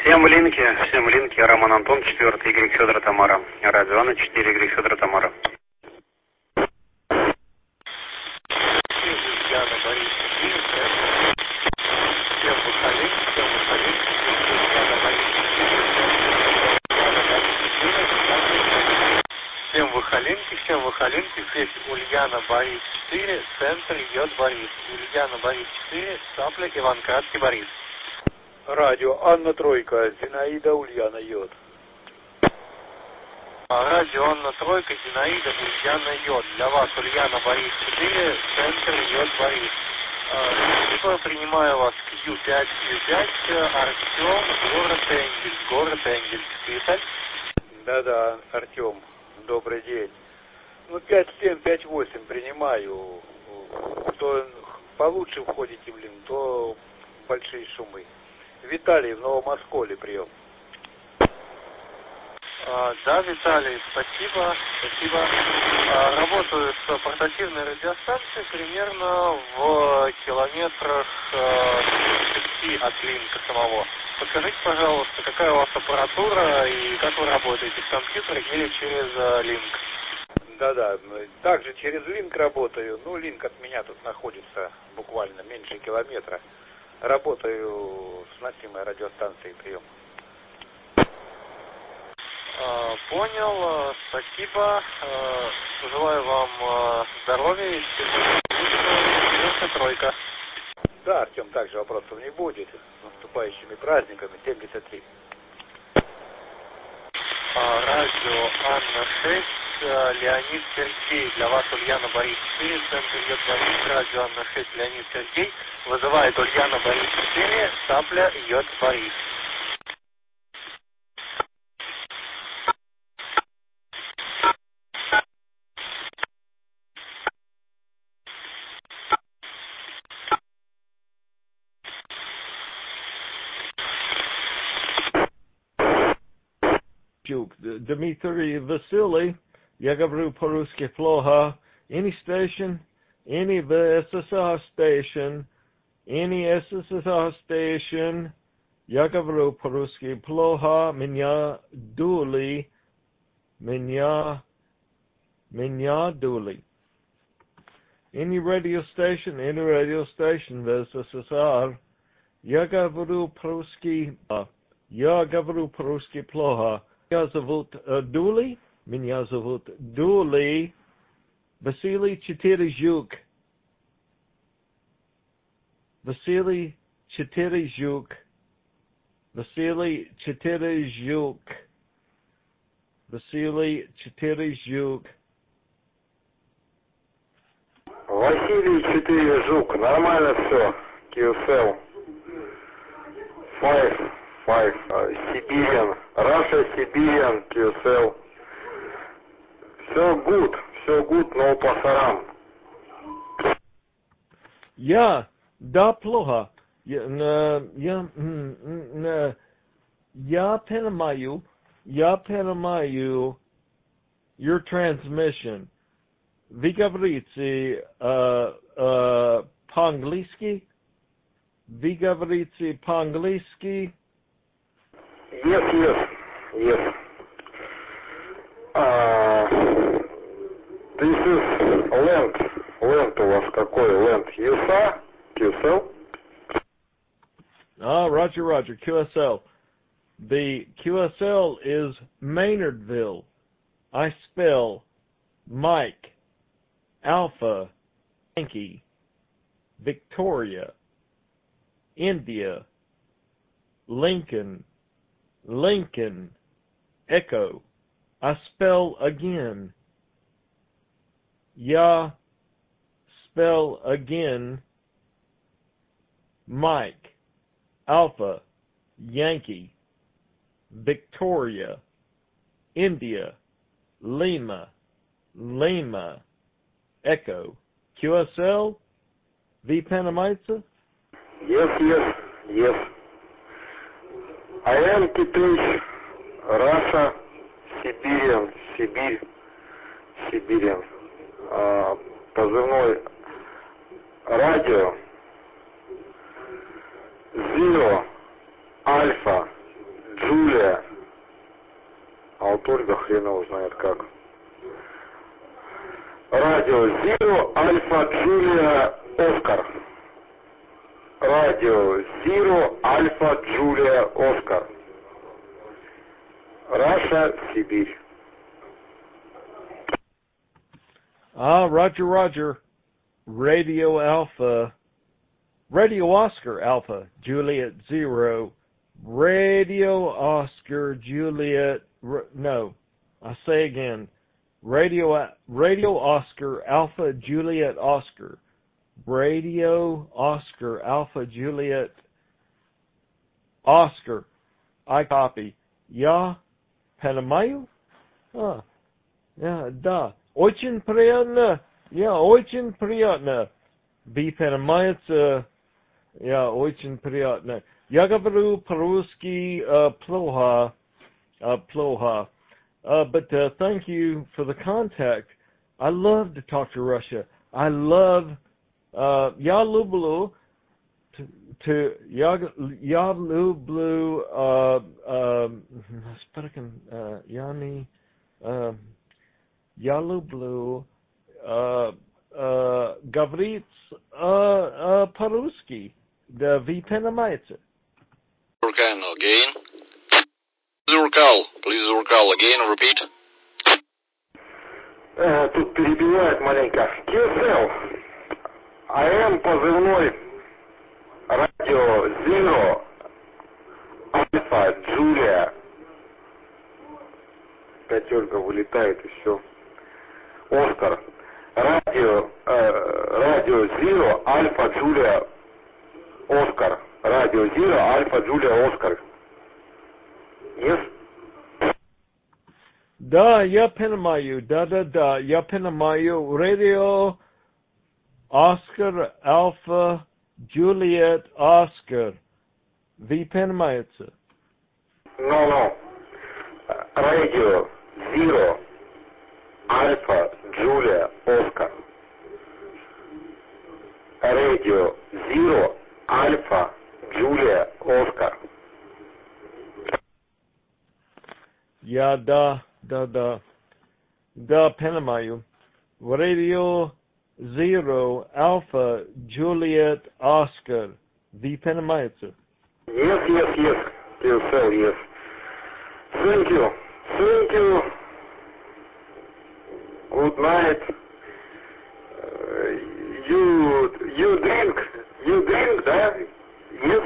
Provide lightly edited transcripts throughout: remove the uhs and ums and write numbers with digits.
Всем в линке, Роман Антон, 4 Y Федора Тамара. Радио Анна, 4 Y Федора Тамара. Всем Выхолинки, здесь Ульяна, Борис 4, центр, Йод, Борис. Ульяна, Борис 4, Сапля, Иван Краткий, Борис. Радио Анна Тройка, Зинаида, Ульяна, Йод. Радио Анна Тройка, Зинаида, Ульяна, Йод. Для вас Ульяна, Борис 4, центр, Йод, Борис. Спасибо, принимаю вас к Ю5, Артем, город Энгельс. Писать? Да, Артем, добрый день. 5-7, 5-8 принимаю. То получше входите в линк, то большие шумы. Виталий в Новом Осколе, прием. Да, Виталий, спасибо. Работаю с портативной радиостанцией примерно в километрах 6 от линка самого. Подскажите, пожалуйста, какая у вас аппаратура и как вы работаете, в компьютере или через линк? Да, также через линк работаю. Линк от меня тут находится буквально меньше километра. Работаю с носимой радиостанцией, прием. Понял, спасибо. Желаю вам здоровья и всего тройка. Да, Артем, также вопросов не будет. С наступающими праздниками, 73. Радио Анна 6, Леонид Сергей. Для вас Ульяна, Борис 4, центр Йод, Борис. Радио Анна 6, Леонид Сергей. Вызывает Ульяна, Борис 4, Сапля, Йод, Борис. Дмитрий Василий, я говорю по-русски плохо. Any station, any SSR station, any SSR station, я говорю по-русски плохо. Меня дули. Any radio station в СССР, я говорю по-русски плохо. Меня зовут Дули. Василий 4 Жук. Василий 4 Жук. Василий 4 Жук. Нормально все. QSL. 5. Siberian. Russia, Siberian, QSL. Все good, но пасарам. Да, плохо. Я понимаю your transmission. Вы говорите по-английски? Yes. This is land. Land у вас какой? Land USA? QSL? Roger. QSL. The QSL is Maynardville. I spell Mike, Alpha, Yankee, Victoria, India, Lincoln, Echo. I spell again. Ya spell again. Mike, Alpha, Yankee, Victoria, India, Lima, Echo. QSL, V Panamaitsa? Yes. I am TP, Russia, Siberian. Позывной радио Zero Alpha Radio Zero Alpha Julia Oscar. Radio Zero Alpha Julia Oscar. Russia, Сибирь. Roger, Roger. Radio Oscar Alpha Juliet Zero. Radio Oscar Juliet. No, I say again. Radio Oscar Alpha Juliet Oscar. Radio Oscar Alpha Juliet Oscar. I copy. Я понимаю? Да. Очень приятно. Очень приятно. Вы понимаете? Очень приятно. Я говорю по-русски плохо. But thank you for the contact. I love to talk to Russia. I love. Я люблю. Я люблю. Я люблю говорить по-русски. Да вы понимаете? Again. Please Urkal again, repeat. Тут перебивает маленько. QSL. АМ позывной радио Zero Alpha Julia. Пятерка вылетает и все. Оскар. Радио Zero Alpha Julia Оскар. Радио Zero Alpha Julia Оскар. Yes? Да, я понимаю. Да, я понимаю. Radio Oscar Alpha Juliet Oscar. Вы понимаете? No. Radio Zero Alpha Julia Oscar. Radio Zero Alpha Julia Oscar. Я да, понимаю. Radio Zero Alpha Juliet Oscar. Вы понимаете? Yes. QSL, yes. Thank you. Good night. You drink, да? Yes?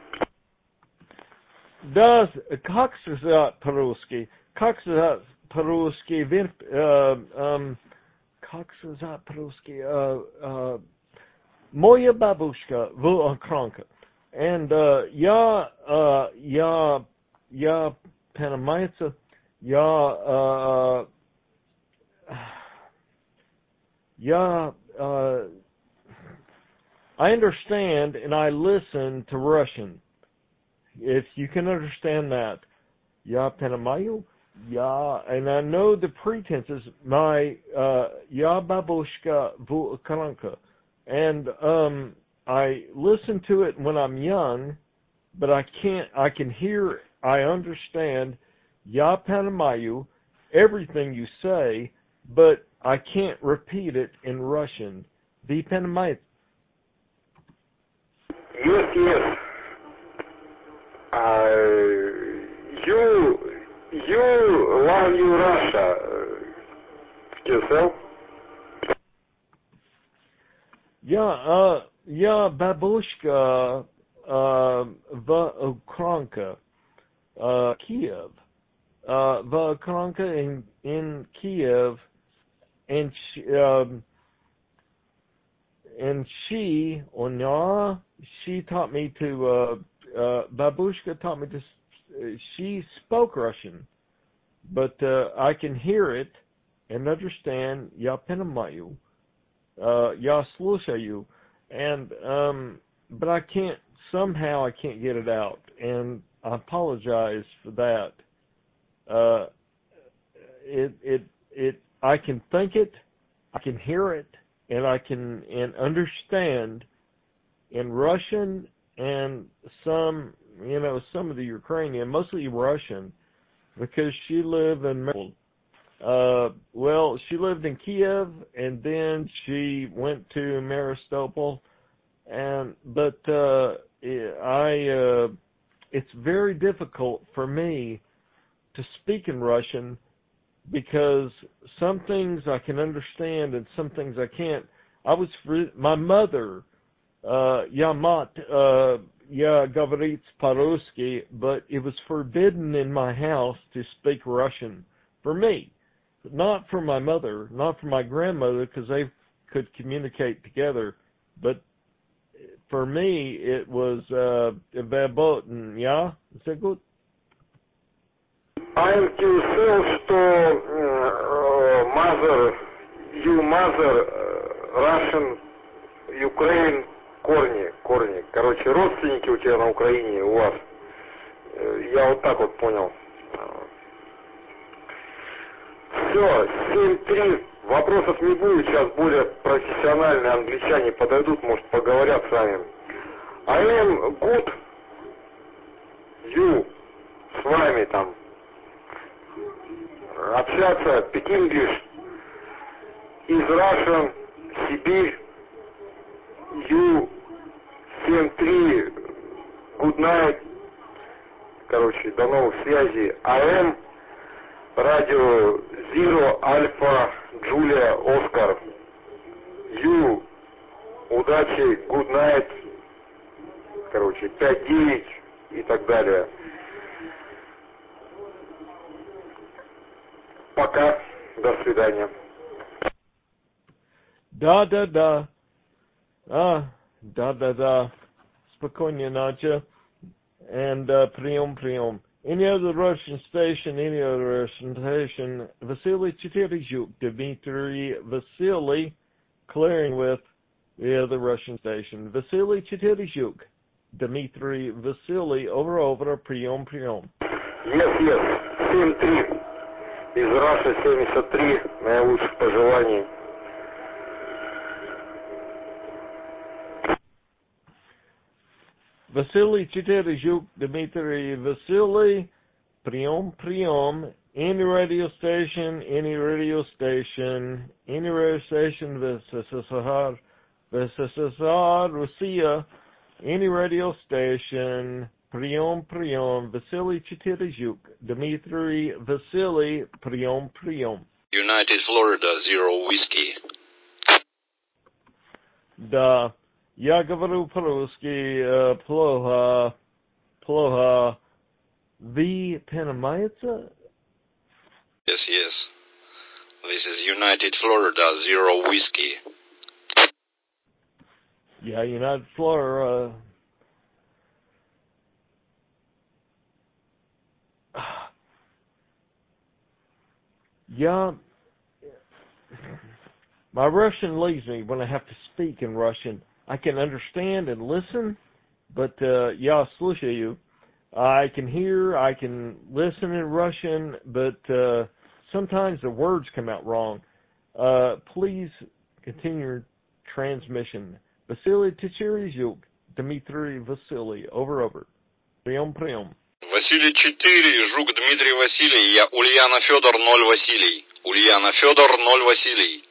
Да, как сказать по-русски? Как сказать по-русски? Как сказать по-русски? Моя бабушка в Украинке. And я понимаете, I understand and I listen to Russian. If you can understand that. Я понимаю, and I know the pretenses. My я бабушка в Украинке. And I listen to it when I'm young, but I can hear, I understand, я понимаю everything you say, but I can't repeat it in Russian. Вы понимаете? Yes. You love you Russia. QSL? Я бабушка в Украинке, Kiev. В Украинке in Kiev, and she taught me to, babushka taught me to, she spoke Russian, but I can hear it and understand, я понимаю, я слушаю, and, but I can't get it out, and I apologize for that. I can think it, I can hear it, and I can understand in Russian and some of the Ukrainian, mostly Russian, because she lived in Maryland. Well, she lived in Kiev, and then she went to Maristopol, it's very difficult for me to speak in Russian because some things I can understand and some things I can't. My mother, я говорит по-русски, but it was forbidden in my house to speak Russian for me. Not for my mother, not for my grandmother, because they could communicate together, but for me it was verboten, yeah? Is that good? I'm tell что mother, Russian, Ukraine, корни. Короче, родственники у тебя на Украине, у вас. Я вот так вот понял. Все, 7-3. Вопросов не будет, сейчас более профессиональные англичане подойдут, может, поговорят с вами. I am good, you, с вами там. Общаться, speak English, из Russian, Сибирь, you, 7-3, good night. Короче, до новых связей. I am, радио Zero, Альфа, Джулия, Оскар. You, удачи, good night. Короче, 5-9 и так далее. Пока, до свидания. Да. Да. Спокойной ночи. And прием. Any other Russian station, Vasily Chiteryuk, Dmitry Vasily, clearing with the other Russian station. Vasily Chiteryuk, Dmitry Vasily, over, прием. Yes, 7-3. Из Russia 73, наилучших пожеланий. Vasily Chiteryuk, Dmitry Vasily, прием. Any radio station, ВССР, Russia, any radio station, прием. Vasily Chiteryuk, Dmitry Vasily, прием. United Florida, 0 Whiskey. Да. Я говорю по-русски плохо. Вы понимаете? Yes. This is United Florida, 0 Whiskey. Yeah, United Florida. Yeah. My Russian leaves me when I have to speak in Russian. I can understand and listen, but я слушаю. I can hear, I can listen in Russian, but sometimes the words come out wrong. Please continue your transmission. Vasily Chiteryuk, Dmitry Vasily, over. Прием. Василий 4, Жук Дмитрий Василий, я Ульяна Федор 0 Василий. Ульяна Федор 0 Василий.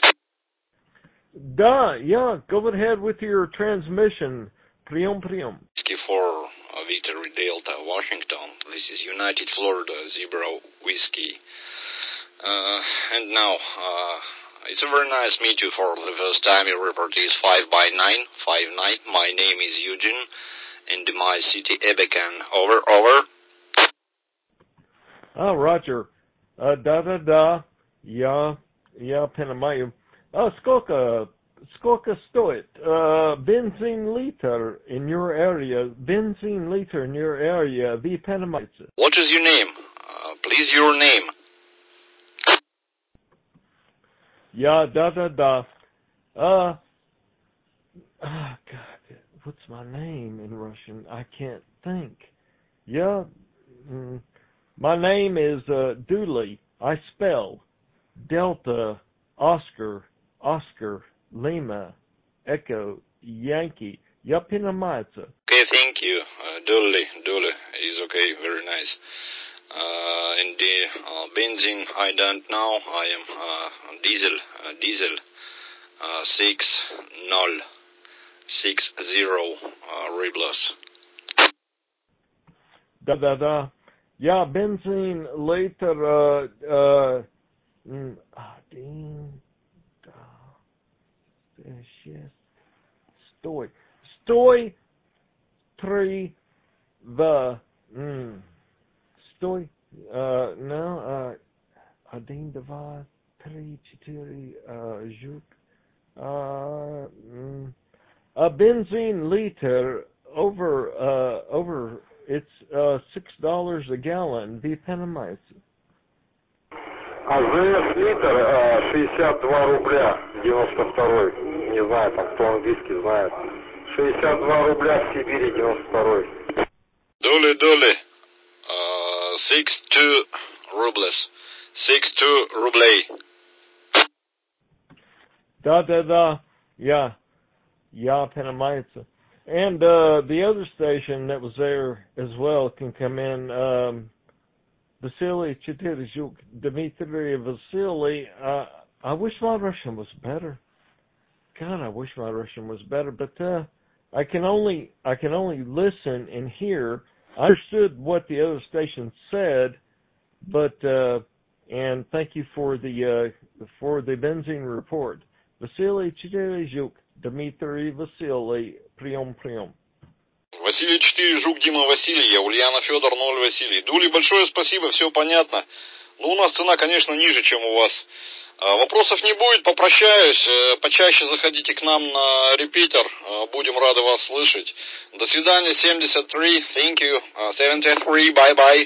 Да, yeah, go ahead with your transmission. Прием. Whiskey 4, Victory Delta, Washington. This is United Florida, 0 Whiskey. And now, it's a very nice meet you for the first time. Your report is 5/9. My name is Eugene, and my city Ebekan. Over. Roger. Да. Я понимаю. Сколько стоит бензин литр in your area? Вы понимаете? What is your name? Please, your name. Yeah, да. God, what's my name in Russian? I can't think. Yeah, my name is Dooley. I spell Delta, Oscar, Lima, Echo, Yankee. Я понимаю. Okay, thank you. Dooley is okay, very nice. In the benzene, I don't know. I am diesel 6060 rubles. Да. Я бензин литр Стой 3 в 1, 2, 3, 4 жук. A benzene liter over it's $6 a gallon. Вы понимаете? А ЗС литр 62 рубля 92-й. Не знаю, там кто английский знает. 62 рубля в Сибири 92-й. Доли. 62 rubles. 62 рублей. Да. Yeah, понимаете. And the other station that was there as well can come in. Vasily Chetirzhuk, Dmitry Vasily. I wish my Russian was better. God, I wish my Russian was better. But I can only listen and hear. I understood what the other station said, but and thank you for the benzene report. Vasily Chetirzhuk, Dmitry Vasily, прием. Василий 4, Жук Дима Василий, я Ульяна Федор 0 Василий. Дули, большое спасибо, все понятно. Ну, у нас цена, конечно, ниже, чем у вас. Вопросов не будет, попрощаюсь. Почаще заходите к нам на репитер, будем рады вас слышать. До свидания, 73, thank you, 73, bye-bye.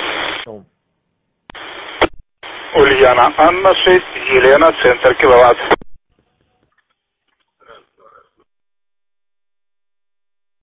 Ульяна Анна 6, Елена, центр киловатт.